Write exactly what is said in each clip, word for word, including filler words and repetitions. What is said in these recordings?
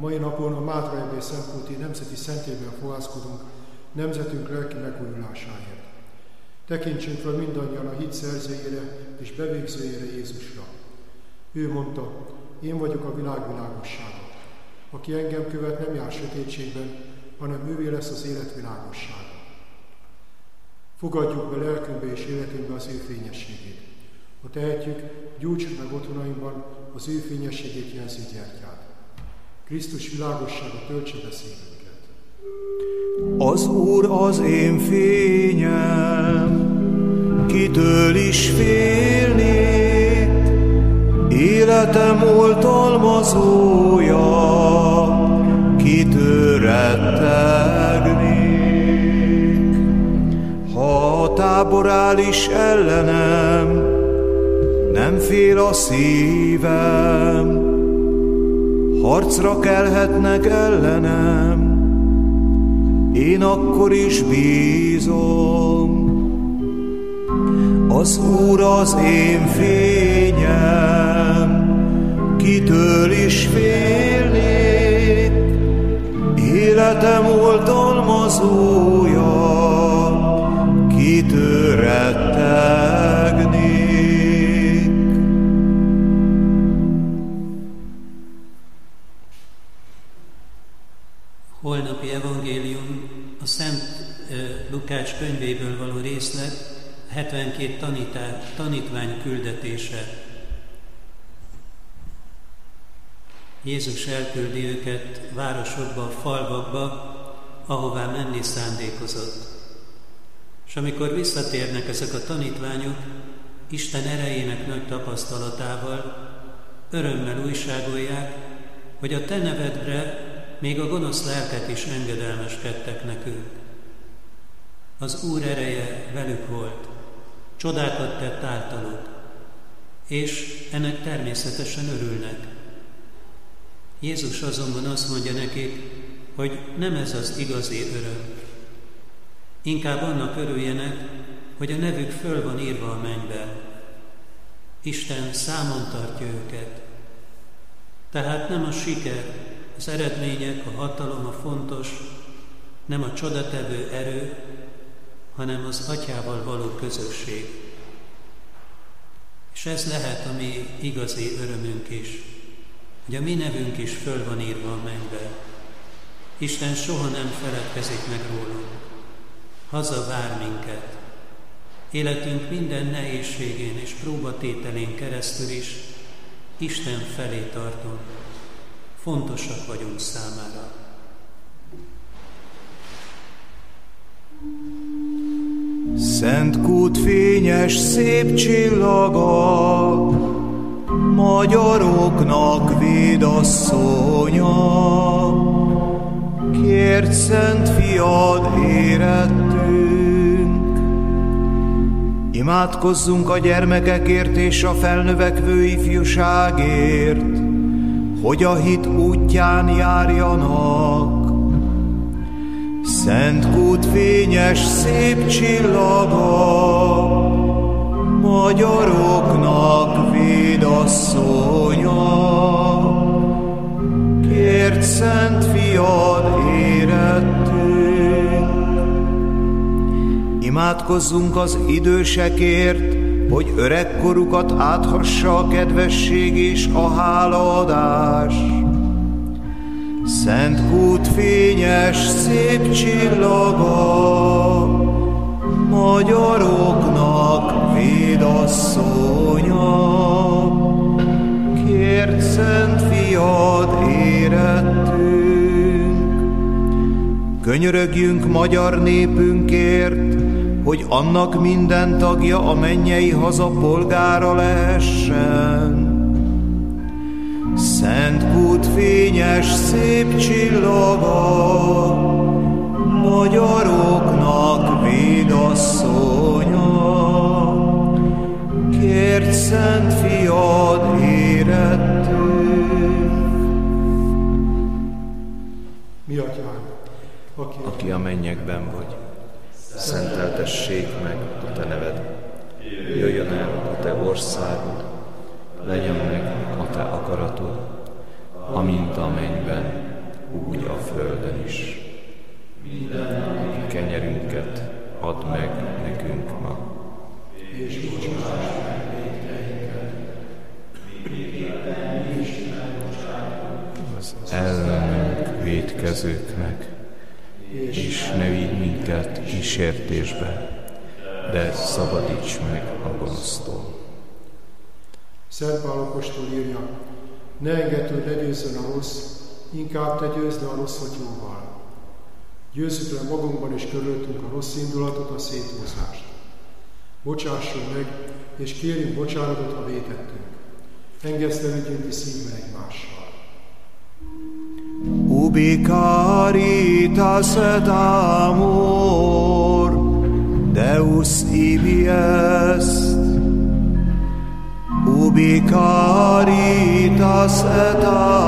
mai napon a Mátra Erdély Szentpóti Nemzeti Szentélyben fohászkodunk nemzetünk lelki megújulásáért. Tekintsünk fel mindannyian a hit szerzőjére és bevégzőjére, Jézusra. Ő mondta, én vagyok a világ világossága. Aki engem követ, nem jár sötétségben, hanem ővé lesz az élet világossága. Fogadjuk be lelkünkbe és életünkbe az ő fényességét. Ha tehetjük, gyújtsuk meg otthonainkban az ő fényességét jelző gyertyát. Krisztus világossága töltse be szívünket. Az Úr az én fényem, kitől is félnék, életem oltalmazója, kitől rettegnék. Ha a tábor áll is ellenem, nem fél a szívem, harcra kelhetnek ellenem, én akkor is bízom. Az Úr az én fényem, kitől is félnék, életem oltalmazója, kitől rettegnék. Holnapi evangélium a Szent Lukács könyvéből való részlet, hetvenkét tanítás, tanítvány küldetése. Jézus elküldi őket városokba, falvakba, ahová menni szándékozott. És amikor visszatérnek ezek a tanítványok, Isten erejének nagy tapasztalatával, örömmel újságolják, hogy a te nevedre még a gonosz lelkek is engedelmeskedtek nekünk. Az Úr ereje velük volt, csodákat tett általuk, és ennek természetesen örülnek. Jézus azonban azt mondja nekik, hogy nem ez az igazi öröm. Inkább annak örüljenek, hogy a nevük föl van írva a mennyben. Isten számon tartja őket. Tehát nem a siker, az eredmények, a hatalom, a fontos, nem a csodatevő erő, hanem az Atyával való közösség. És ez lehet a mi igazi örömünk is, hogy a mi nevünk is föl van írva a mennybe. Isten soha nem feledkezik meg rólunk. Haza vár minket. Életünk minden nehézségén és próbatételén keresztül is Isten felé tartunk. Fontosak vagyunk számára. Szent kút fényes szép csillaga, magyaroknak védasszonya, kért szent fiad érettünk. Imádkozzunk a gyermekekért és a felnövekvő ifjúságért, hogy a hit útján járjanak. Szent kút fényes szép csillaga, magyaroknak védasszonya, kért szent fiad érettünk. Imádkozzunk az idősekért, hogy öregkorukat áthassa a kedvesség és a hálaadás. Szent kút fényes szép csillaga, magyaroknak védasszonya, kért szent fiad érettünk. Könyörögjünk magyar népünkért, hogy annak minden tagja a mennyei haza polgára lehessen. Szent kút fényes szép csillaga, magyaroknak védasszonya, kért szent fiad érettünk. Mi atyánk, aki, aki a mennyekben vagy, szenteltessék meg a te neved. Jöjjön el a te országod, legyen meg a te akaratod, amint a mennyben, úgy a földön is. Minden kenyerünket add meg nekünk ma, és bocsáss meg vétkeinket, miképpen mi is megbocsátunk az ellenünk vétkezőknek, és ne vigy minket kísértésbe, de szabadíts meg a gonosztól. Szent Pál apostol írja, ne engedd, hogy legyőzzön a rossz, inkább te győzd le a rosszat jóval. Győzzük le magunkban és körülöttünk a rossz indulatot, a széthúzást. Bocsásson meg, és kérjünk bocsánatot, ha vétettünk. Engesztelődjünk ti szívben egymással. Ubi caritas et amor, Deus ibi est. Ubi caritas et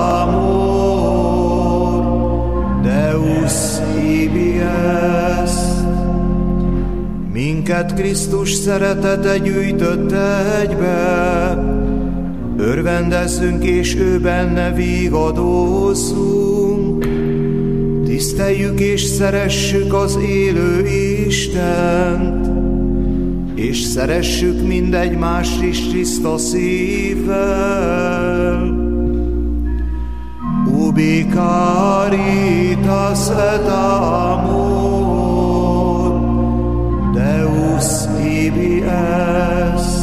amor, Deus ibi est. Minket Krisztus szeretete gyűjtött egybe, örvendezzünk és ő benne vígadózzunk. Tiszteljük és szeressük az élő Istent, és szeressük mindegymást is tiszta szívvel. Ubi caritas et amor, Deus ibi est.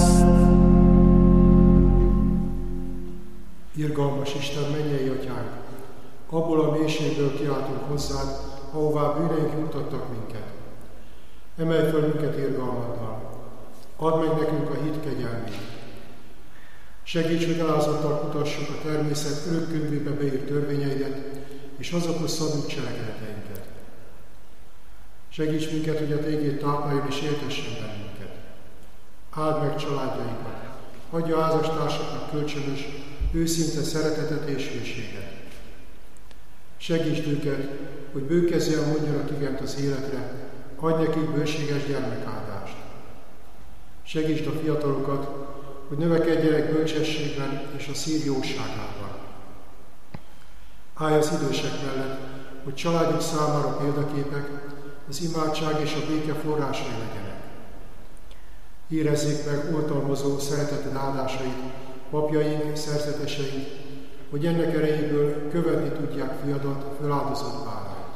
Irgalmas Isten, mennyei atyánk, abból a mélységből kiáltunk hozzád, ahová bűneink juttattak minket. Emelj föl minket irgalmaddal, add meg nekünk a hit kegyelmét. Segíts, hogy alázattal kutassuk a természet örökkönyvébe beírt törvényeidet, és azokhoz szabjuk cselekedeteinket. Segíts minket, hogy a téged tápláljon és éltessen bennünket. Áld meg családjainkat, adja házastársaknak kölcsönös, őszinte szeretetet és hűséget. Segítsd őket, hogy bőkezzel mondjanak igent az életre, adj nekik bőséges gyermekáldást. Segítsd a fiatalokat, hogy növekedjenek bölcsességben és a szív jóságában. Állj az idősek mellett, hogy családjuk számára példaképek, az imádság és a béke forrásai legyenek. Érezzék meg oltalmazó szereteted áldásait, papjaink, szerzeteseink, hogy ennek erejéből követni tudják fiadat, a föláldozott vállát.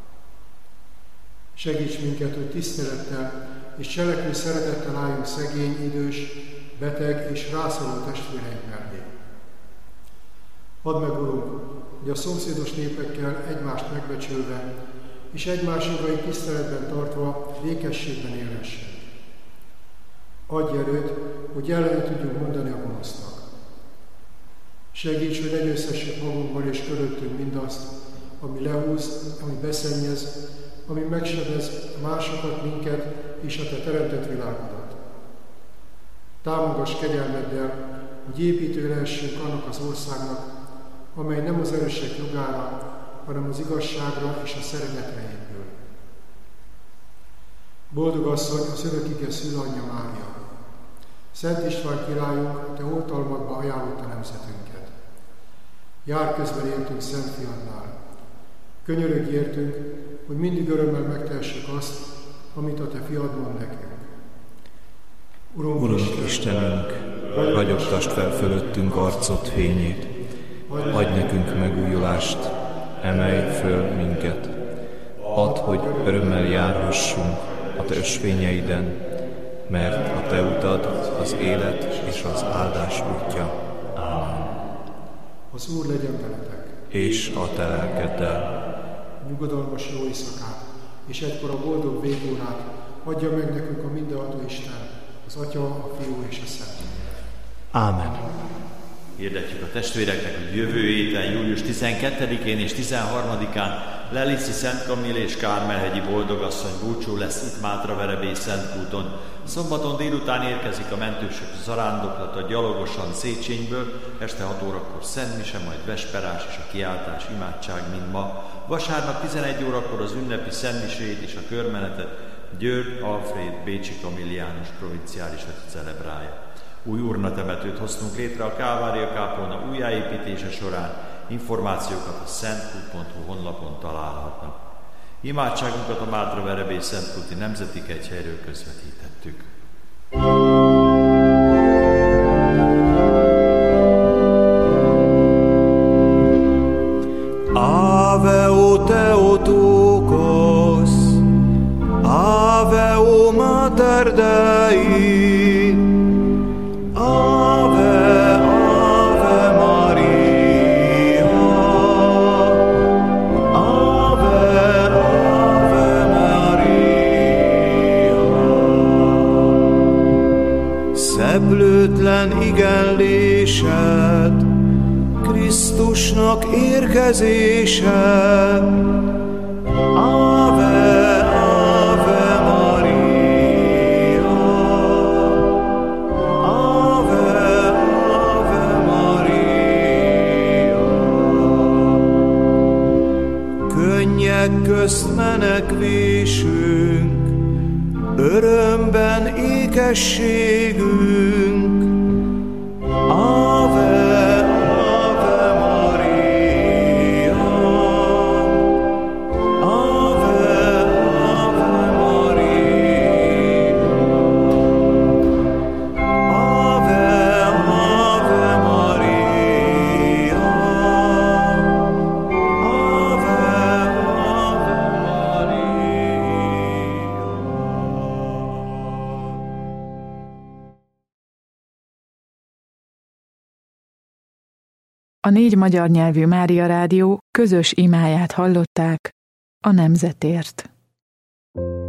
Segíts minket, hogy tisztelettel és cselekvő szeretettel álljunk szegény, idős, beteg és rászoruló testvéreink mellé. Add meg, Urunk, hogy a szomszédos népekkel egymást megbecsülve és egymás jogait tiszteletben tartva békességben élhessünk. Adj erőt, hogy ellene tudjunk mondani a gonosznak. Segíts, hogy ne győzhessük magunkban és körülöttünk mindazt, ami lehúz, ami beszennyez, ami megsebez másokat, minket és a te teremtett világodat. Támogass kegyelmeddel, hogy építő lehessünk annak az országnak, amely nem az erősek jogára, hanem az igazságra és a szeretetre épül. Boldog asszony, az örökige szülanyja Mária! Szent István királyunk, te oltalmadba ajánlotta nemzetünket. Jár közben értünk Szent Fiadnál. Könyörögj értünk, hogy mindig örömmel megtehessük azt, amit a te fiad mond nekünk. Urunk, Urunk Istenünk, ragyogtasd fel fölöttünk arcod fényét, adj nekünk megújulást, emelj föl minket, add, hogy örömmel járhassunk a te ösvényeiden, mert a te utad az élet és az áldás útja. Ámen. Az Úr legyen veletek. És a te lelkeddel. Nyugodalmas jó éjszakát, és egykor a boldog végórát adja meg nekünk a mindenható Isten, az Atya, a Fiú és a Szentlélek. Ámen. Hirdetjük a testvéreknek, hogy jövő héten, július tizenkettedikén és tizenharmadikán Lelici Szent Kamil és Kármelhegyi Boldogasszony búcsú lesz itt Mátraverebély Szentkúton. Szombaton délután érkezik a mentősök zarándoklata gyalogosan Széchenyből, este hat órakor szentmise, majd vesperás és a kiáltás, imádság, mint ma. Vasárnap tizenegy órakor az ünnepi szentmisét és a körmenetet György Alfréd bécsi kamiliánus provinciálisat celebrálja. Új urnatemetőt hoztunk létre a Kálvária kápolna újjáépítése során, Információkat a szentkút pont hu honlapon találhatnak. Imádságunkat a Mátra-Verebély Szentkúti Nemzeti Kegyhelyről közvetítettük. Ave o Theotokos, Ave o Mater Dei, Ave, Ave Maria, Ave, Ave Maria. Szeplőtlen igenlésed, Krisztusnak érkezése, Ave, Ave Maria, Ave, Ave Maria. Könnyek közt menekvésünk, örömben ékességünk, Ave, A négy magyar nyelvű Mária Rádió közös imáját hallották a nemzetért.